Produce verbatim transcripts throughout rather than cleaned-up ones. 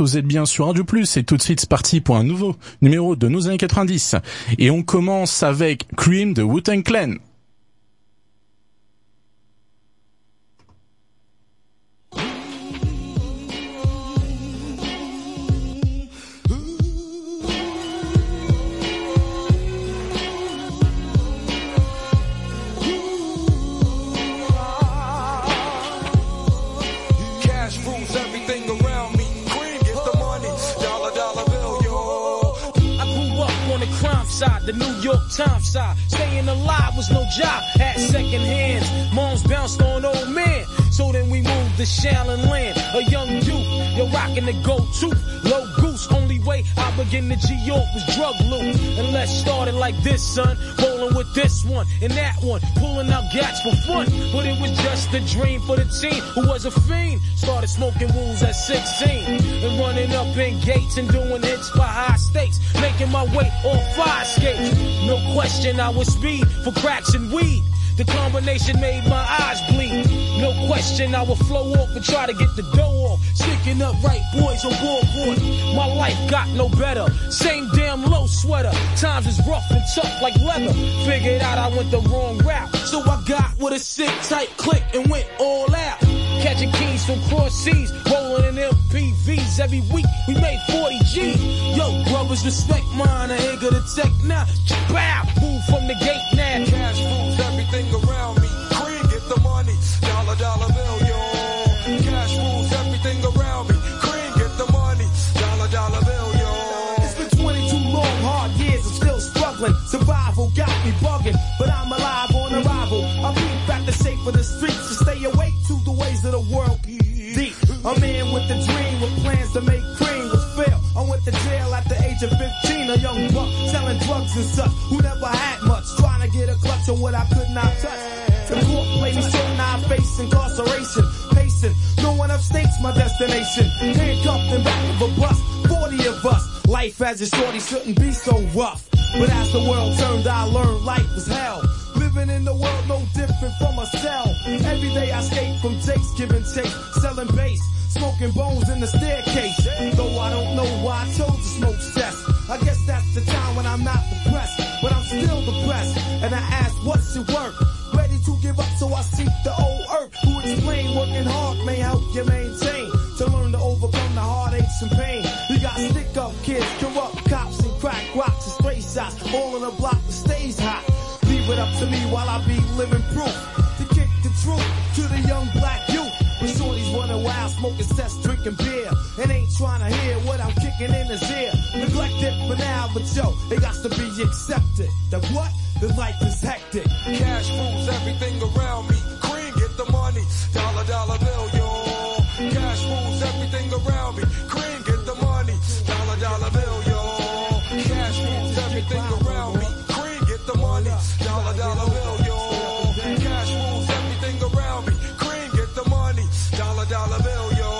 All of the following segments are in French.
vous êtes bien sur Radio Plus et tout de suite c'est parti pour un nouveau numéro de nos années quatre-vingt-dix. Et on commence avec Cream de Wu-Tang Clan. The New York Times side. Staying alive was no job. Had second hands. Moms bounced on old men. So then we moved to Shaolin Land. A young youth, you're rocking the go-to. Low goose, only way I begin to G-York was drug loot. And let's start it like this, son. Rolling with this one and that one. Pulling out gats for fun. But it was just a dream for the teen who was a fiend. Started smoking wools at sixteen. And running up in gates and doing hits by high stakes. Making my way off fire skates. No question I was speed for cracks and weed. The combination made my eyes bleed. No question I would flow off and try to get the dough off. Sticking up right boys on board. My life got no better. Same damn low sweater. Times is rough and tough like leather. Figured out I went the wrong route. So I got with a sick tight click and went all out. Catching keys from cross seas, rolling in M P Vs. Every week we made forty G. Yo, brothers, respect mine. I ain't gonna take now. Bow, move from the gate now. Cash moves everything around me. Cream, get the money. Dollar, dollar bill, yo. Cash moves everything around me. Cream, get the money. Dollar, dollar bill, yo. It's been twenty-two long, hard years. I'm still struggling. Survival got me bugging, but I'm alive on arrival. I beat back the shape of the streets to stay awake to the ways of the world. Deep. A man with a dream with plans to make cream was fail. I went to jail at the age of fifteen, a young buck selling drugs and such who never had much, trying to get a clutch on what I could not touch. The court played me so now I face incarceration, pacing. No one upstates my destination. Handcuffed in back of a bus, forty of us. Life as a shorty shouldn't be so rough. But as the world turned, I learned life was hell. Living in the world no different from a cell. Every day I escape from takes, giving chase, selling bass, smoking bones in the staircase. Though I don't know why I chose to smoke cess. I guess that's the time when I'm not depressed, but I'm still depressed. And I ask, what's your work? Ready to give up, so I seek the old earth. Who explain working hard may help you maintain. To learn to overcome the heartaches and pain. You got stick up kids, corrupt cops and crack rocks and stray shots. All in a block that stays hot. Leave it up to me while I be living proof. To kick the truth to the young black youth. When shorties running wild, smoking cess, drinking beer. And ain't trying to hear what I'm kicking in his ear. Neglected for now, but yo, it got to be accepted. That what? The life is hectic. Cash moves everything around me. Cream, get the money. Dollar, dollar bill, yo. Cash moves everything around me. Cream, get the money. Dollar, dollar bill, yo. Cash moves everything around me. Cream, get the money. Dollar, dollar bill, yo. Cash moves everything around me. Cream, get the money. Dollar, dollar bill, yo.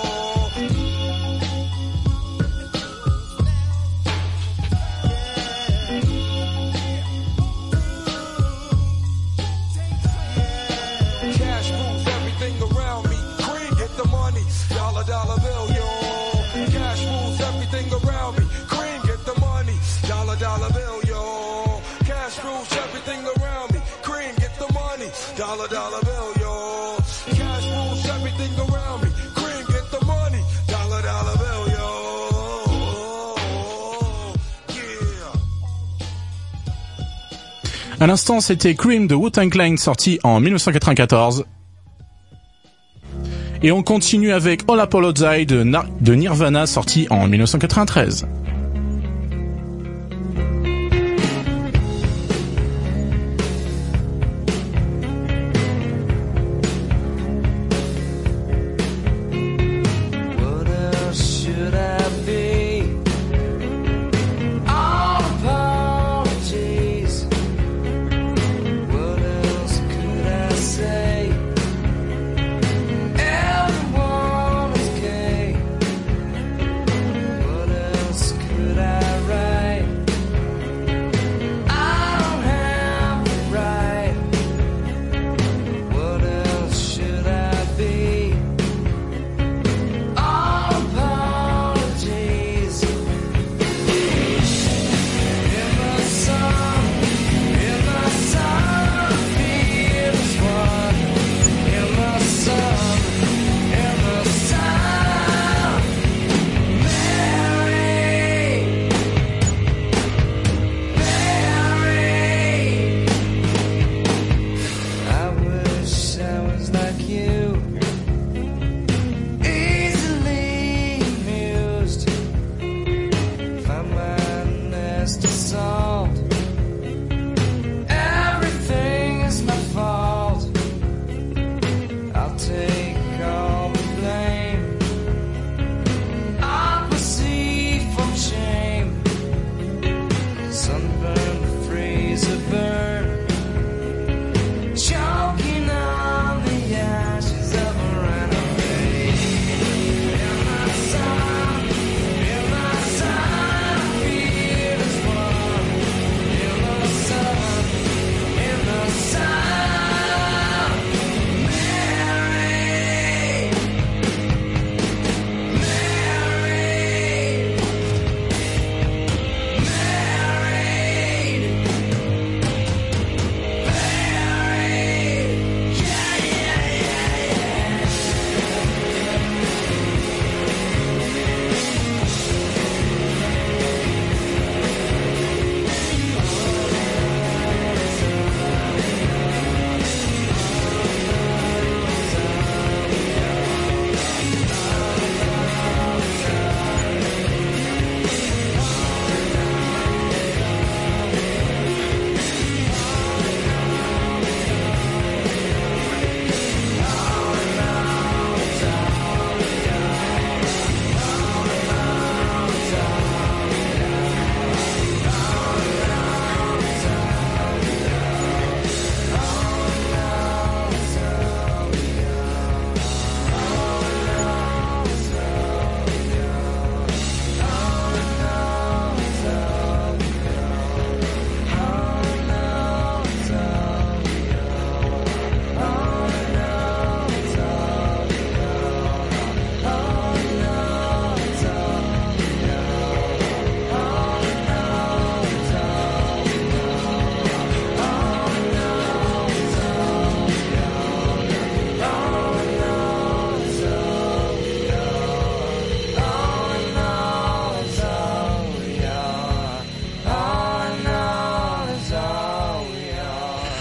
Cash moves everything around me. Cream, get the money. Dollar, dollar bill, yo. Cash moves everything around me. Cream, get the money. Dollar, dollar bill, yo. Cash moves everything around me. Cream, get the money. Dollar, dollar bill, yo. Cash moves everything around me. Cream, get the money. Dollar, dollar bill, yo. Yeah. À l'instant, c'était Cream de Wu-Tang Clan sorti en dix-neuf cent quatre-vingt-quatorze. Et on continue avec All Apologize de, Na- de Nirvana sorti en dix-neuf cent quatre-vingt-treize. Everyone is gay. What else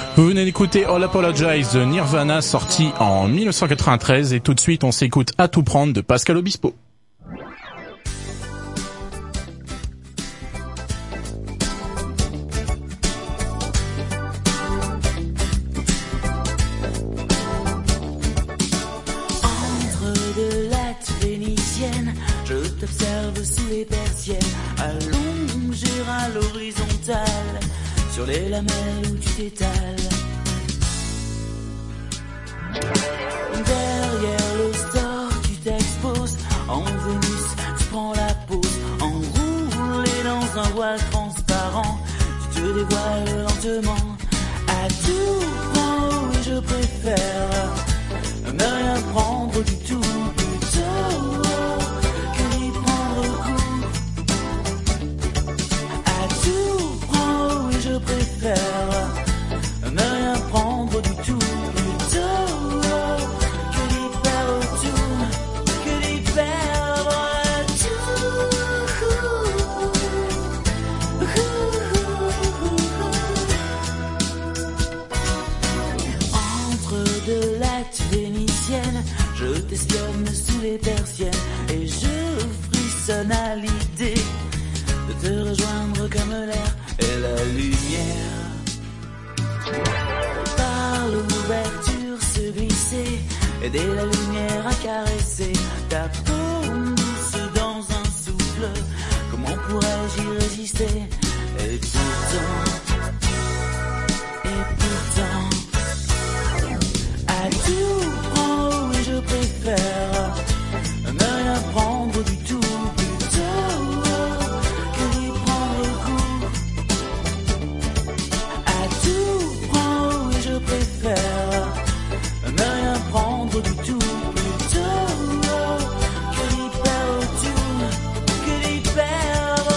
Vous venez d'écouter All Apologize de Nirvana, sorti en dix-neuf cent quatre-vingt-treize, et tout de suite on s'écoute À tout prendre de Pascal Obispo. Entre deux lattes vénitiennes, je t'observe sous les persiennes, allongé à l'horizontale, sur les lamelles où tu t'étales. Derrière le store, tu t'exposes. En Vénus, tu prends la pose. Enroulé dans un voile transparent, tu te dévoiles lentement. À tout prendre, oui, je préfère ne rien prendre du tout, plutôt que d'y prendre goût. À tout prendre, oui, je préfère ne rien prendre du tout, plutôt que d'y perdre tout, que d'y perdre tout. Entre deux lattes vénitiennes, je t'espionne sous les persiennes et je frissonne à l'idée de te rejoindre comme l'air et la lumière. Par l'ouverture se glisser, aider la lumière à caresser ta peau douce dans un souffle. Comment pourrais-je y résister? Et pourtant, et pourtant, à tout prendre, oui, je préfère ne rien prendre du tout, plutôt que d'y prendre goût. À tout prendre, oui, je préfère ne rien prendre du tout, plutôt que d'y perdre tout, que d'y perdre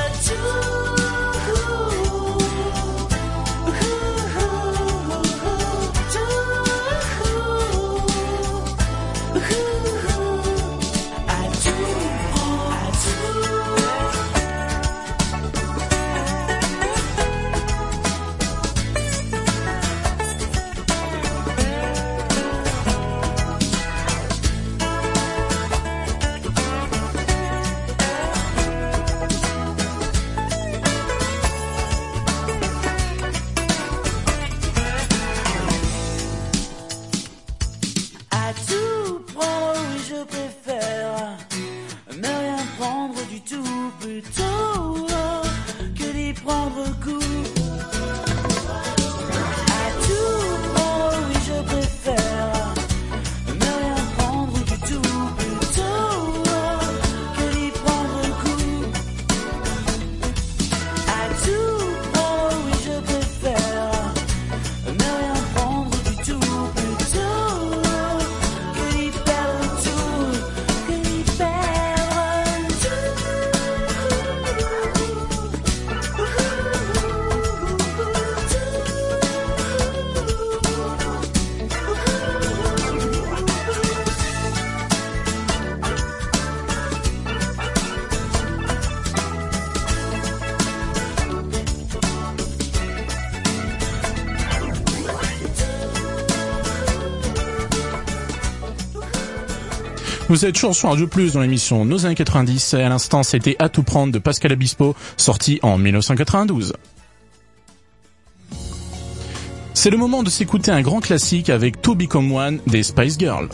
Vous êtes toujours sur Radio Plus dans l'émission Nos années quatre-vingt-dix, et à l'instant c'était À tout prendre de Pascal Obispo, sorti en dix-neuf cent quatre-vingt-douze. C'est le moment de s'écouter un grand classique avec To Become One des Spice Girls.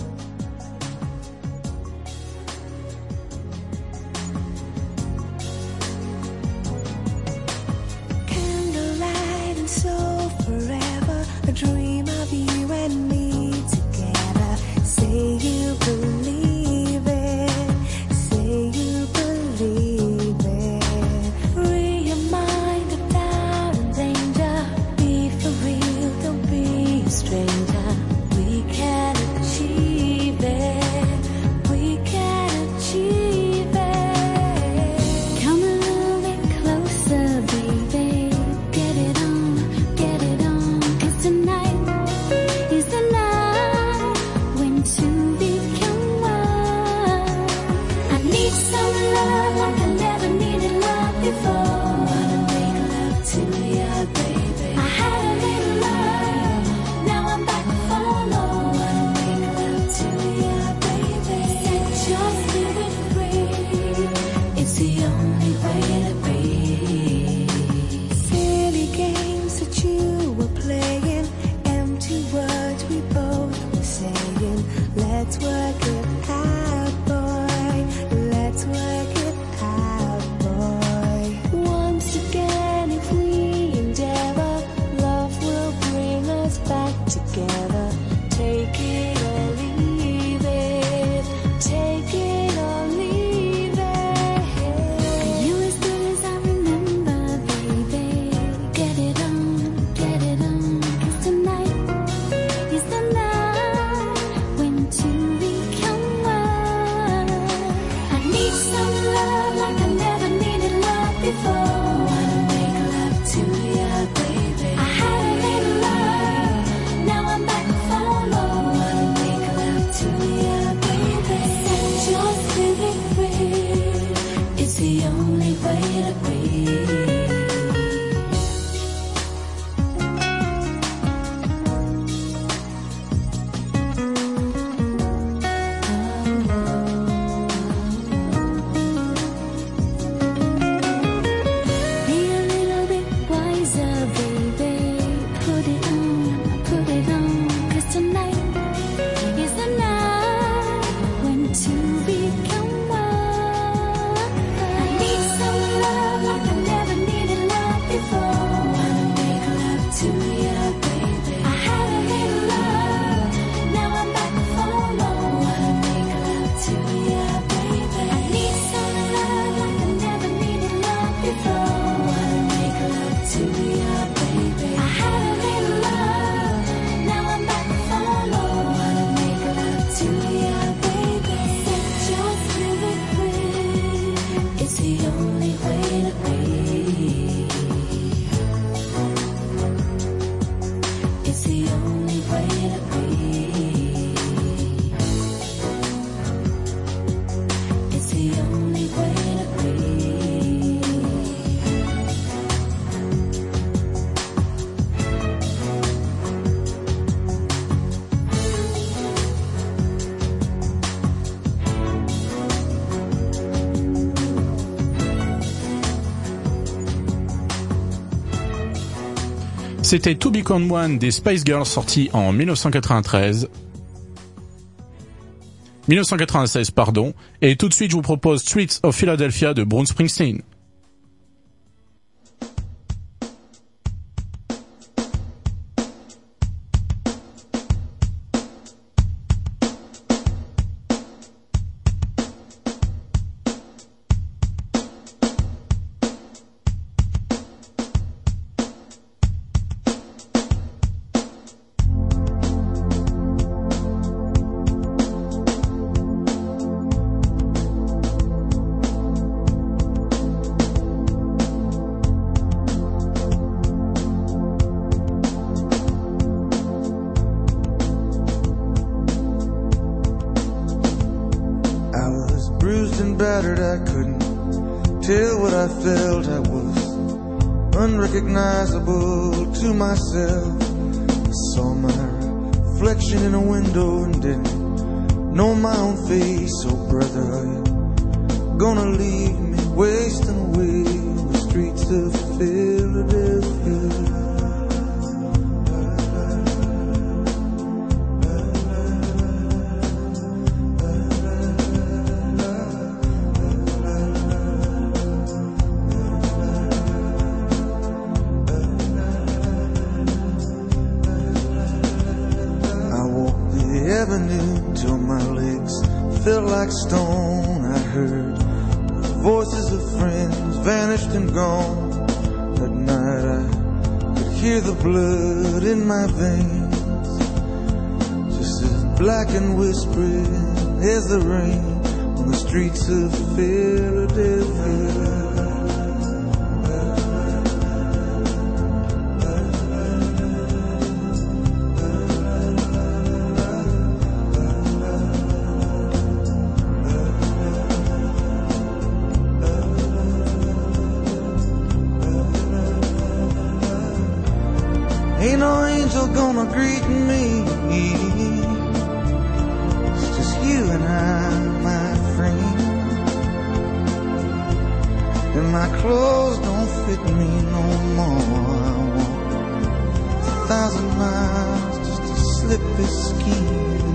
Stranger, we can achieve. the only way to breathe. C'était To Become One des Spice Girls, sorti en dix-neuf cent quatre-vingt-treize. dix-neuf cent quatre-vingt-seize, pardon. Et tout de suite, je vous propose Streets of Philadelphia de Bruce Springsteen. Unrecognizable to myself. I saw my reflection in a window and didn't know my own face. Oh brother, are you gonna leave me wasting away in the streets of Philadelphia? Stone, I heard the voices of friends vanished and gone. At night I could hear the blood in my veins, just as black and whispering as the rain on the streets of Philadelphia. Ain't no angel gonna greet me. It's just you and I, my friend. And my clothes don't fit me no more. I walk a thousand miles just to slip this skin.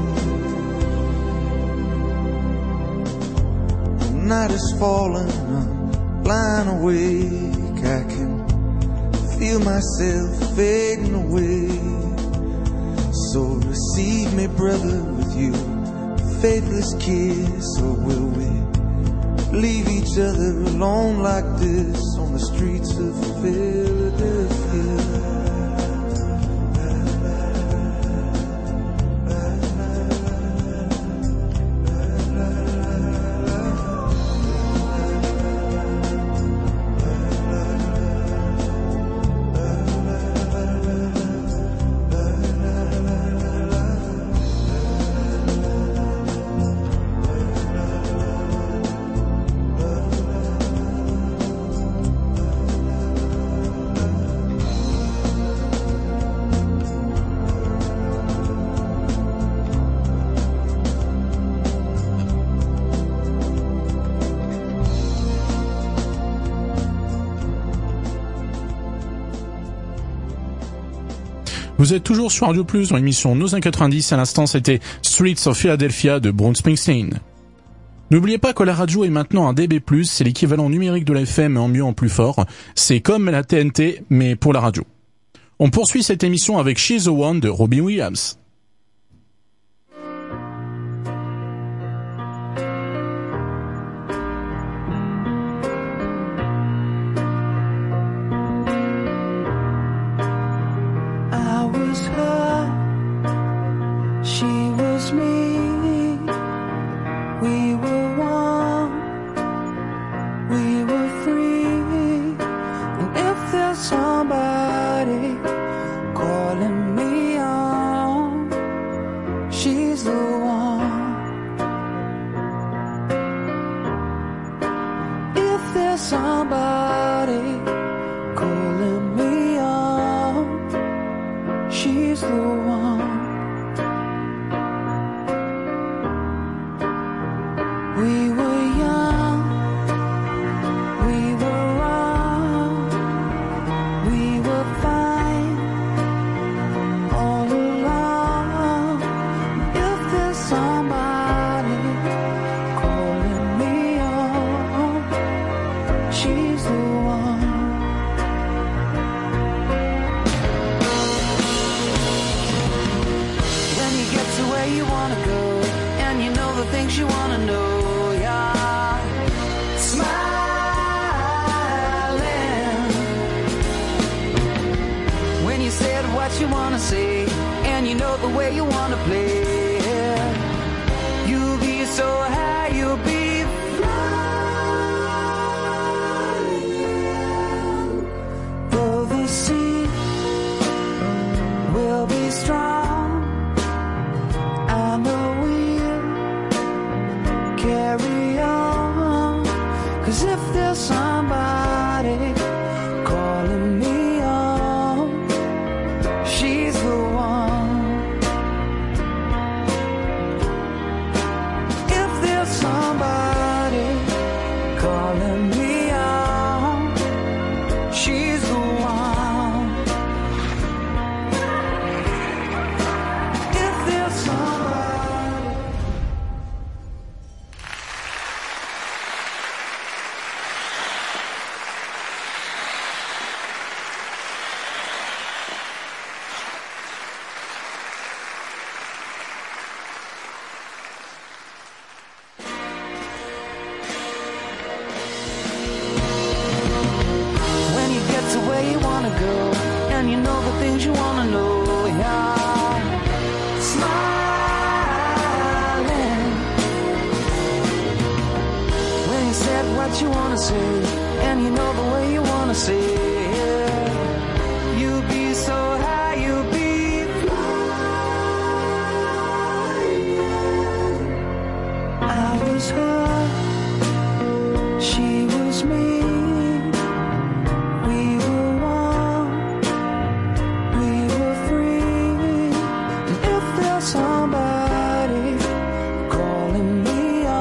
The night is falling, I'm lying awake. I can feel myself fading away. So receive me, brother, with you faithless kiss. Or will we leave each other alone like this on the streets of Philadelphia? Vous êtes toujours sur Radio Plus dans l'émission Nos années quatre-vingt-dix. À l'instant, c'était Streets of Philadelphia de Bruce Springsteen. N'oubliez pas que la radio est maintenant un D B plus, c'est l'équivalent numérique de la F M en mieux en plus fort. C'est comme la T N T, mais pour la radio. On poursuit cette émission avec She's the One de Robbie Williams.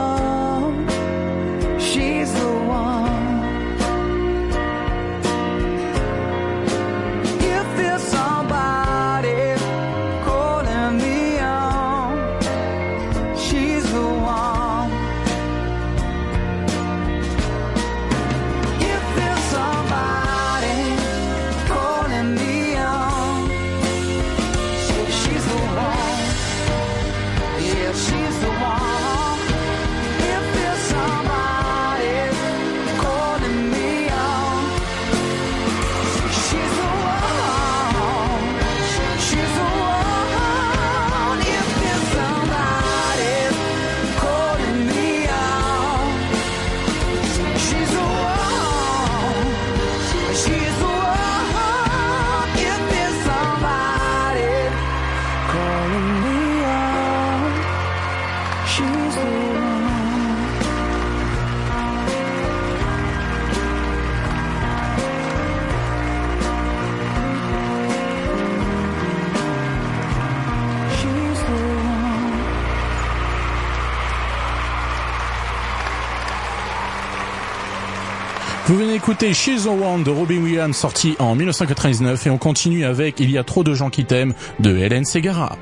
She's the one. Vous venez d'écouter She's the One de Robbie Williams, sorti en dix-neuf cent quatre-vingt-dix-neuf, et on continue avec Il y a trop de gens qui t'aiment de Hélène Ségara.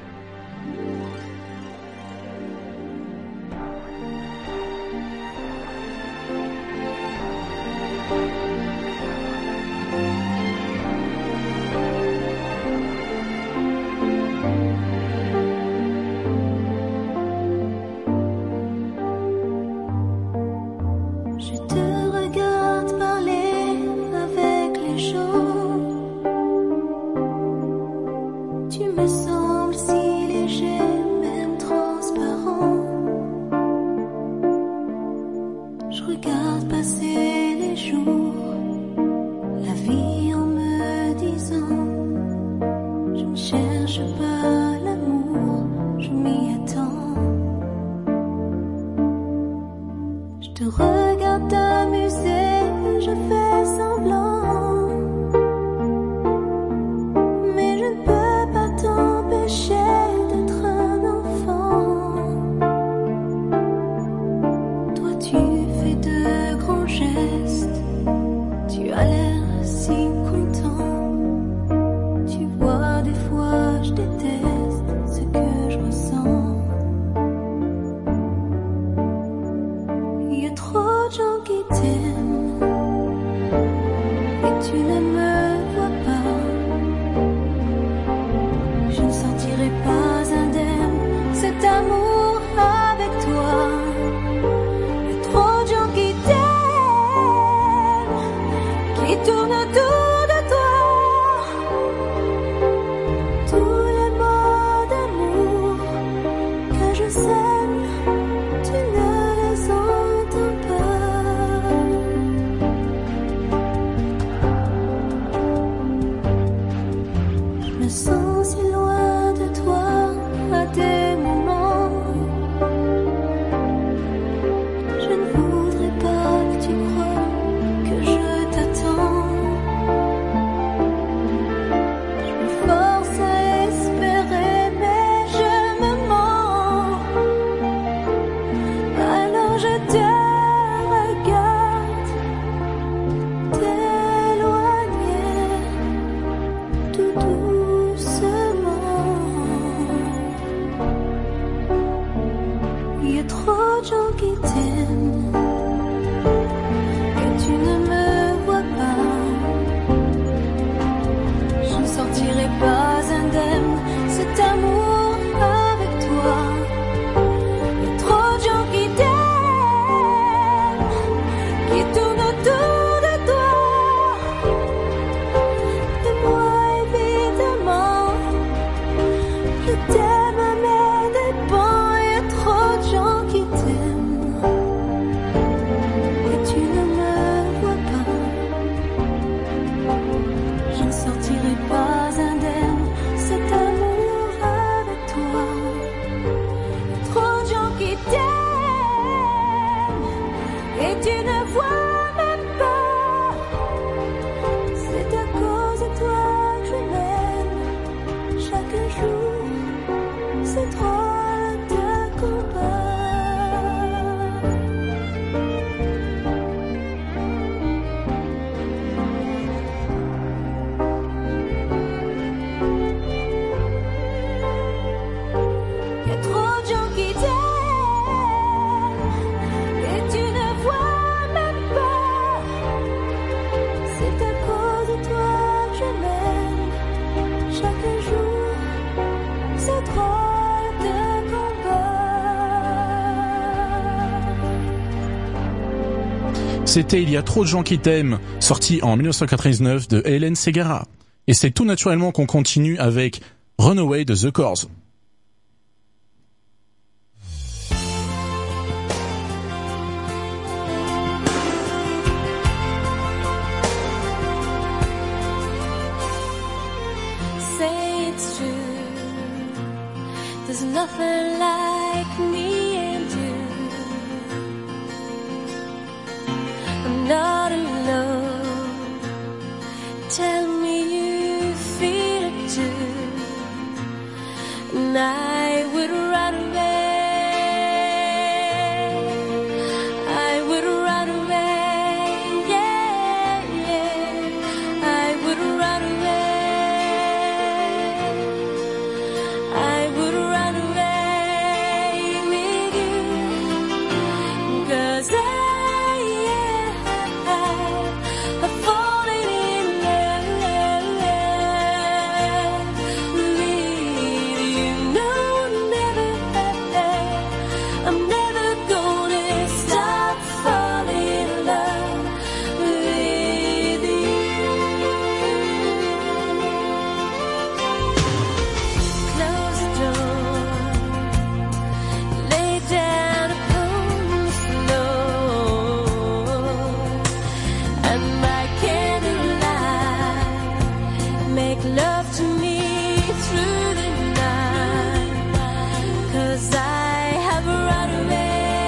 C'était Il y a trop de gens qui t'aiment, sorti en dix-neuf cent quatre-vingt-dix-neuf de Hélène Ségara. Et c'est tout naturellement qu'on continue avec Runaway de The Corrs. Say it's true, there's nothing like me and you. I'm not alone, tell me you feel it too, and I would run away, I would run away, yeah. and by candlelight make love to me through the night, 'cause I have run away.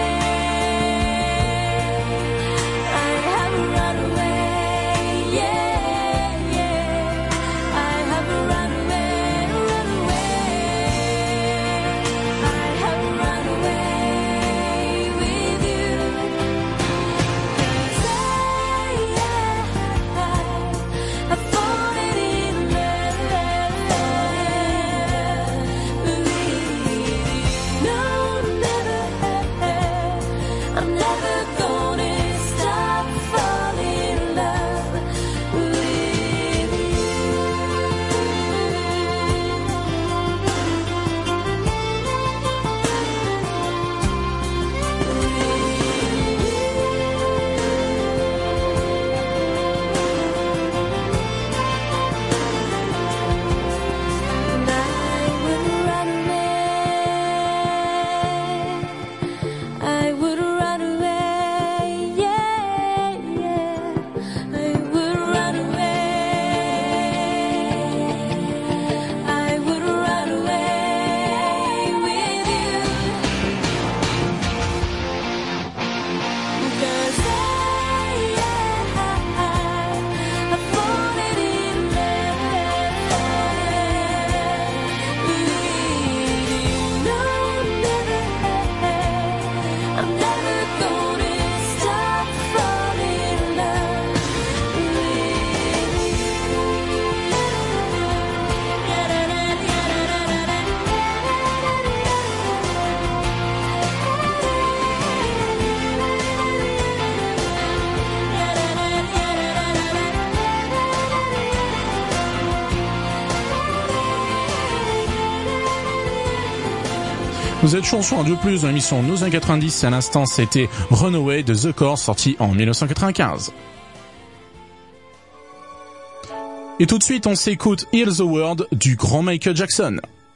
Vous êtes chanson un de plus dans l'émission Nos années quatre-vingt-dix. À l'instant, c'était Runaway de The Corrs, sorti en dix-neuf cent quatre-vingt-quinze. Et tout de suite, on s'écoute Heal the World du grand Michael Jackson.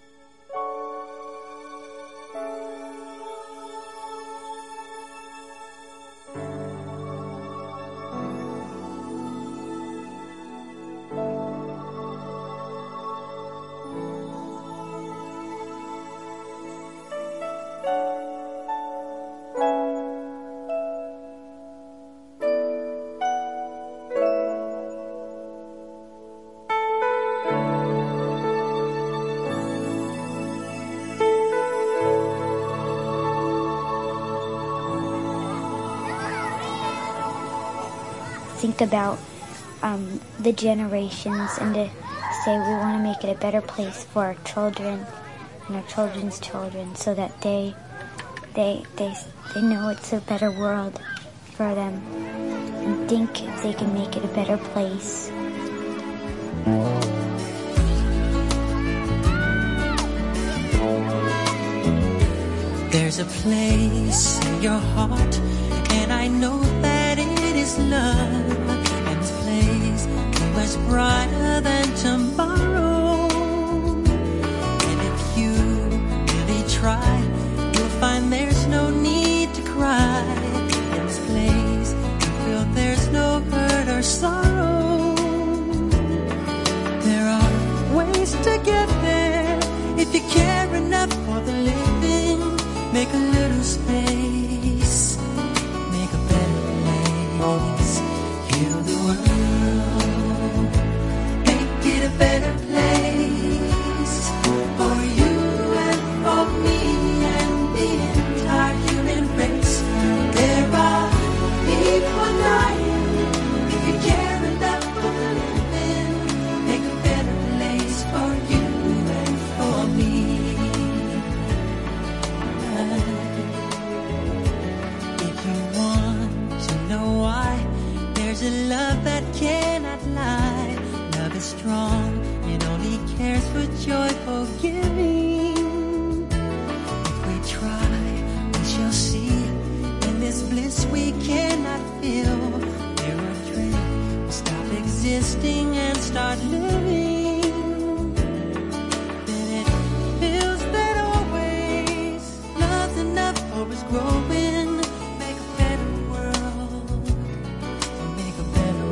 Think about um, the generations and to say we want to make it a better place for our children and our children's children, so that they they they they know it's a better world for them and think they can make it a better place. There's a place in your heart, and I know that it is love. And this place is much brighter than tomorrow. And if you really try, you'll find there's no need to cry. In this place, you feel there's no hurt or sorrow. There are ways to get there if you care enough for the living. Make a little space, make a better place. Heal the world, make it a better place for you and for me and the entire human race. There are people dying. If you care enough for the living, make a better place for you and for me. If you want to know why, there's a love that cannot lie. Love is strong, it only cares for joyful giving. If we try, we shall see. In this bliss we cannot feel. There are dreams, we stop existing and start living. Then it feels that always love's enough for us growing. Make a better world, or make a better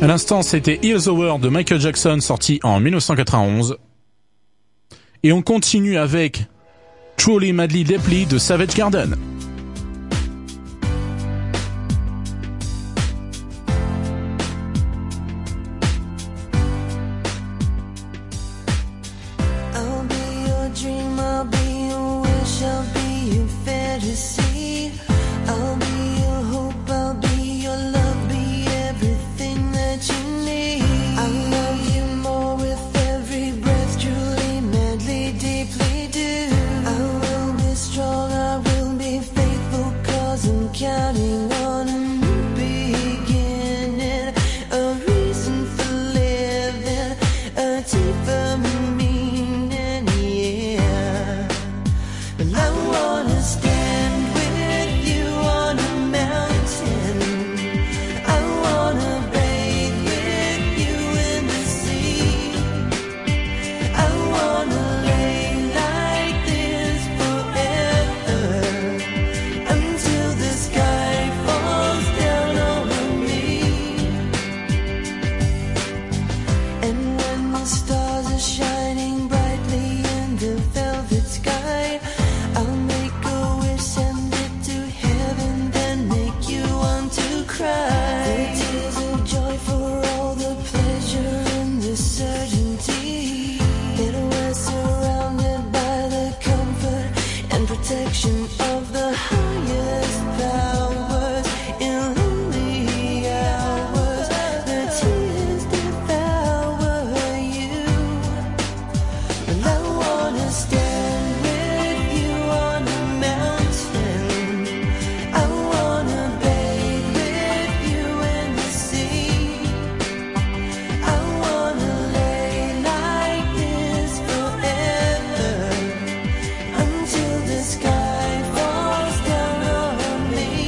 À l'instant, c'était Heal the World de Michael Jackson, sorti en dix-neuf cent quatre-vingt-onze. Et on continue avec Truly Madly Deeply de Savage Garden. I'll be your dream, I'll be your wish, I'll be your fantasy. I'll be your hope, I'll be your love, be everything that you need. I'll love you more with every breath, truly, madly, deeply do. I will be strong, I will be faithful, cause I'm counting on a new beginning, a reason for living, a deeper meaning, yeah. Well, I wanna stand with you on a mountain, I wanna bathe with you in the sea, I wanna lay like this forever, until the sky falls down over me. And when the stars are shining brightly in the velvet sky, I'll make a wish, send it to heaven, then make you want to cry. The tears of joy for all the pleasure and the certainty that we're surrounded by the comfort and protection of the highest powers. In lonely hours, the tears devour you. And I wanna stand with you on a mountain, I wanna bathe with you in the sea, I wanna lay like this forever, until the sky falls down on me.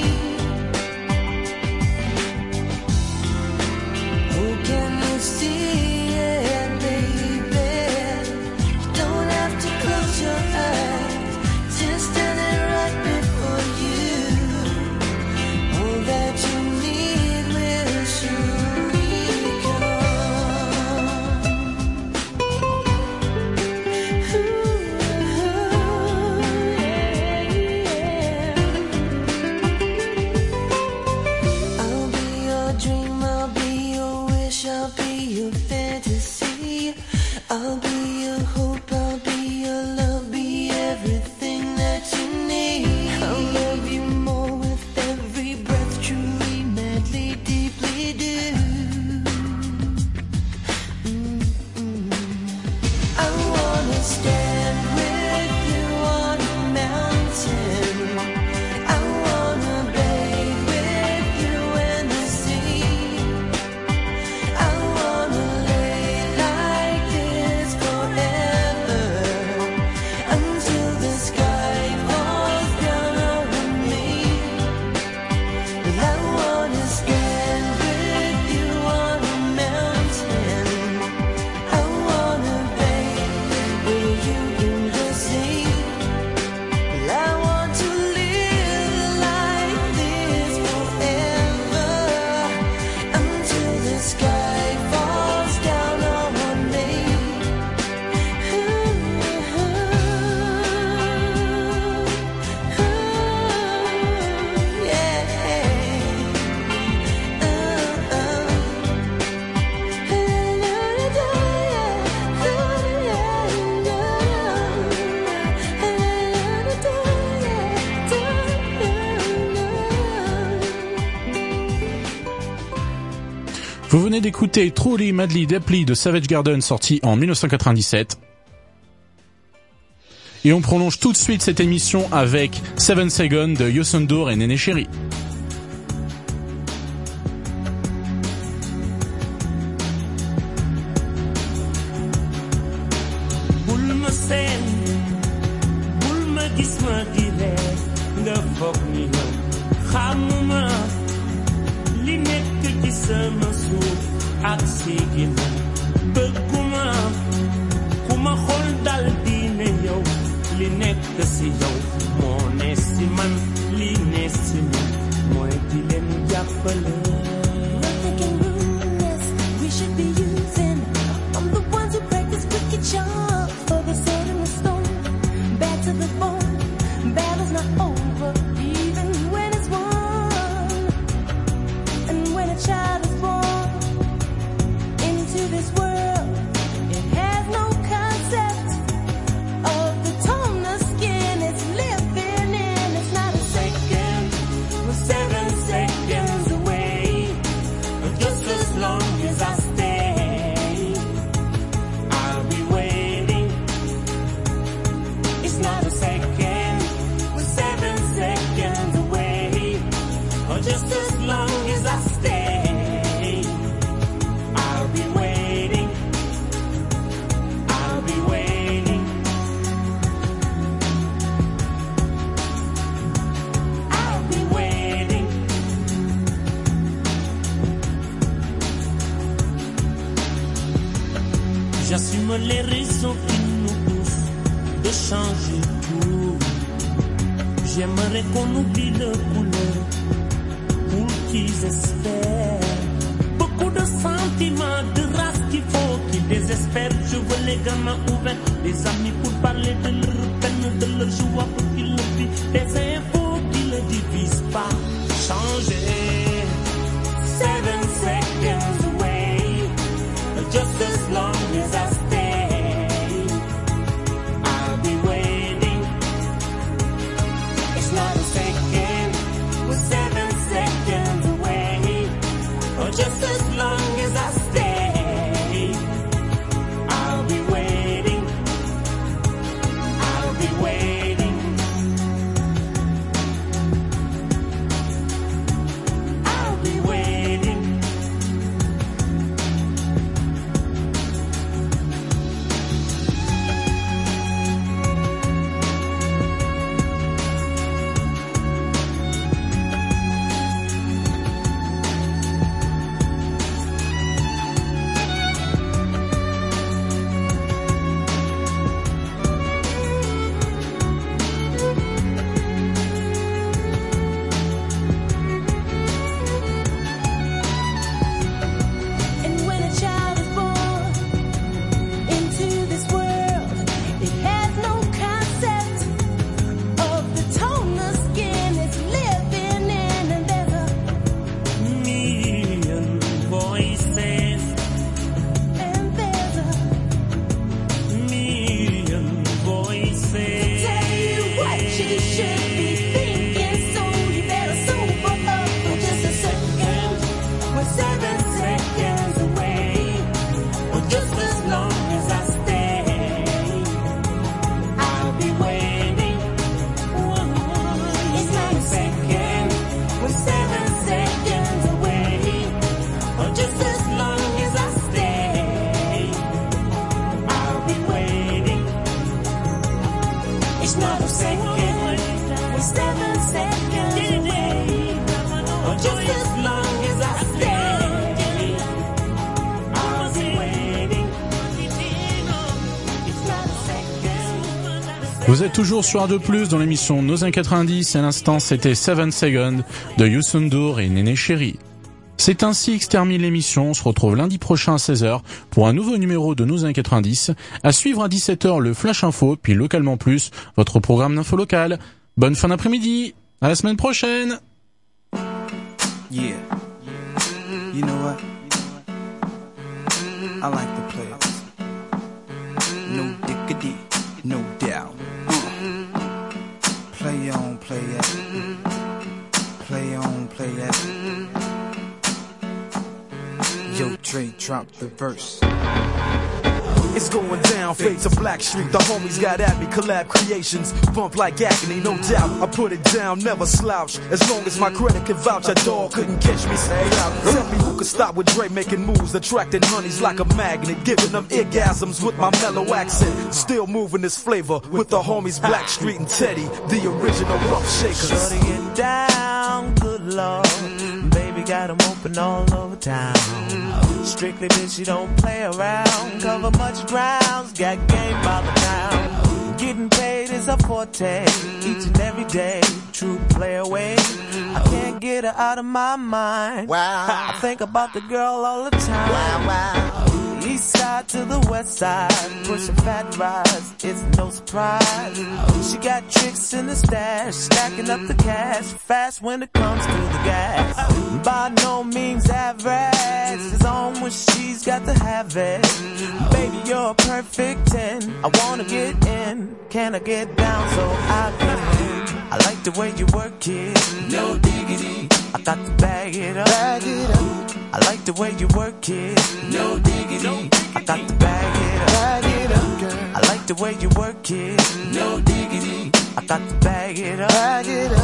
Oh, can you see it, baby? You don't have to close your eyes, just stand it right before you. All that you need will surely come. I'll be your dream, I'll be your wish, I'll be your fantasy. I'll be your hope, I'll be your love, be everything that you need. I'll love you more with every breath, truly, madly, deeply do. Mm-mm. I wanna stand with you on a mountain, I wanna bathe with you in the sea, I wanna lay like this forever, until the sky falls down over me. Well, I wanna stand with you on a mountain, I wanna bathe with you in the sea. Well, I want to live like this forever, until the sky falls down on me. Vous venez d'écouter Truly Madly Deeply de Savage Garden, sorti en dix-neuf cent quatre-vingt-dix-sept. Et on prolonge tout de suite cette émission avec Seven Seconds de Youssou N'Dour et Néné Chéri. bul ma seen bul ma gis ma di reer nga foog ni yow xamuma li nekk ci sama suuf ak si ginnaaw bëgguma ku ma xool dal di ne yow li nekk si yow moo ne si man li ne si man mooy di leen jàppale. just as long as I stay, I'll be waiting, I'll be waiting, I'll be waiting. J'assume les raisons qui nous poussent de changer tout. J'aimerais qu'on oublie le couleur pour qu'ils espèrent. Beaucoup de sentiments, de race qu'il faut qu'ils désespèrent. Je veux les gamins ouverts, les amis pour parler de leur peine, de leur joie pour qu'ils le vivent. Des infos qui ne divisent pas. Changer. Seven seconds away, just as long as I stay, I'll be waiting. It's not a second, we're seven seconds away. Oh, just as long as I stay, I'll be waiting. I'll be waiting. I'll be waiting. And when a child is born into this world, it has no concept of the tone the skin is living in, and there's a Million voices, and there's a million voices. tell you what you should be thinking. So you better sober up for just a second. We're seven seconds away, But just as long as I stay, I'll be waiting. it's not a second. We're seven seconds away. But just as long as I stay, I'll be waiting. It's not a second. We're seven seconds away. But just as long as I stay, I'll be waiting. It's not a second. Vous êtes toujours sur Radio Plus dans l'émission Nos années quatre-vingt-dix. À l'instant, c'était Seven Seconds de Youssou N'Dour et Néné Chéri. C'est ainsi que se termine l'émission. On se retrouve lundi prochain à seize heures pour un nouveau numéro de Nos années quatre-vingt-dix. À suivre à dix-sept heures le Flash Info, puis Localement Plus, votre programme d'info locale. Bonne fin d'après-midi. À la semaine prochaine. Yeah. You know what? I like the players. No diggity, no doubt. Play on, play it. Play on, play it. Yo, Dre, drop the verse. It's going down, fade to Black Street. The homies got at me, collab creations, bump like agony, no doubt. I put it down, never slouch. As long as my credit can vouch, a dog couldn't catch me. Say out. Tell me who could stop with Dre making moves, attracting honeys like a magnet, giving them orgasms with my mellow accent. Still moving this flavor with the homies Black Street and Teddy, the original rough shakers. Shorty it down, good lord. Baby got 'em open all over town. Strictly bitch, you don't play around. Cover much grounds, got game by the town. Getting paid is a forte, each and every day. True play away. I can't get her out of my mind. Wow. I think about the girl all the time. Wow, wow. East side to the west side, pushing fat rides, it's no surprise. She got tricks in the stash, stacking up the cash, fast when it comes to the gas. By no means average, it's on when she's got to have it. Baby, you're a perfect ten, I wanna get in, can I get down so I can win? I like the way you work it, no diggity, I got to bag it up, bag it up. I like the way you work it, no diggity, I got to bag it up, bag it up, girl. I like the way you work it, no diggity, I got to bag it up, bag it up.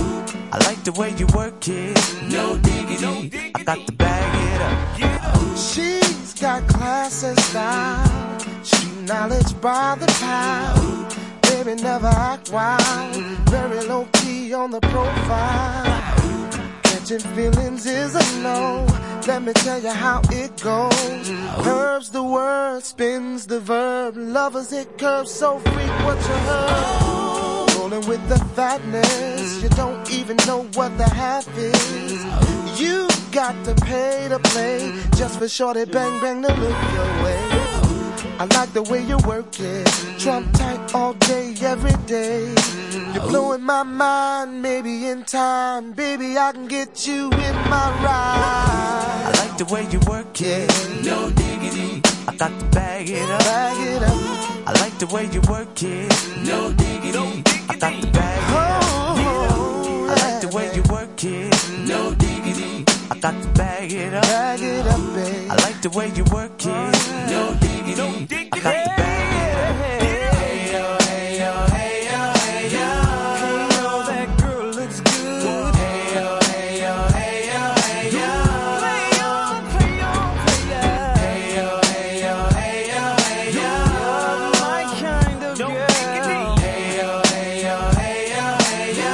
I like the way you work it. No diggity. I got to bag it up. She's got class and style. Street knowledge by the pound. Baby, never act wild. Very low key on the profile. Catching feelings is a no. Let me tell you how it goes. Curves the word, spins the verb. Lovers it curves so freak what you heard. Rolling with the fatness. You don't even know what the half is. You got to pay to play. Just for shorty bang bang to look your way. I like the way you work it. Trump tight all day, every day. You're blowing my mind, maybe in time. Baby, I can get you in my ride. I like the way you work it. No diggity. I got to bag it up. Bag it up. I like the way you work it. No diggity. I got to bag it up. Oh, I like the way you work it. No diggity. I got to bag it up. Bag it up, babe. I like the way you work it. No diggity. I got to bag it up. Hey yo, hey yo, hey yo, hey yo. Hey yo, that girl looks good. Hey yo, hey yo, hey yo, hey yo. Play on, play on, play on. Hey yo, hey yo, hey yo, hey yo. You're my kind of girl. Hey yo, hey yo, hey yo, hey yo.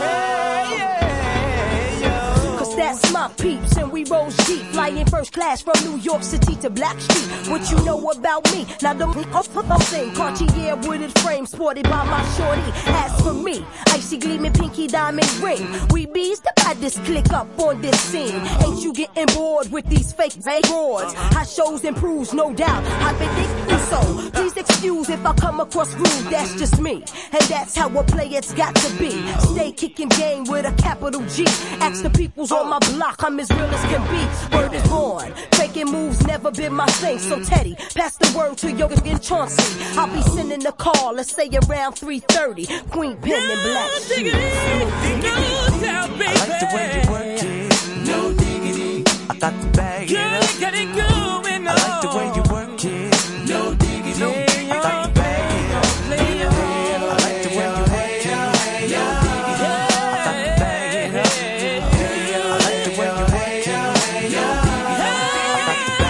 Hey yo. Cause that's my peeps and we roll deep. Flying first class from New York City to Blackstreet. What you know about me? Now the I'm saying Cartier wooded frame sported by my shorty. As for me, icy gleaming pinky diamond ring. We bees the baddest click up on this scene. Ain't you getting bored with these fake broads? High shows improves, no doubt. I've been thinking so. Please excuse if I come across rude, that's just me. And that's how a player's got to be. Stay kicking game with a capital G. Ask the peoples on my block, I'm as real as can be. Word is born. Faking moves never been my thing. So Teddy, pass the word to your and Chauncey. I'll be sending a call, let's say around three thirty. Queen Pen and Black Sheep. I like the way you work it. No diggity. I got to bag it up. I like the way you work it. No diggity. I got to bag it up. I like the way you work it. No diggity. I got to bag it up. I like the way you work it. No diggity. I got to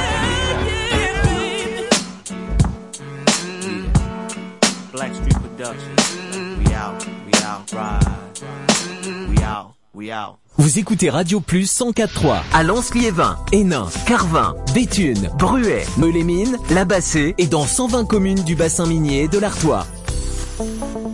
bag it up. Blackstreet Productions. We out. We out. Ride. We out. We out. Vous écoutez Radio Plus cent quatre trois à Lens-Liévin, Hénin, Carvin, Béthune, Bruay, Meules-les-Mines, La Bassée et dans cent vingt communes du bassin minier de l'Artois.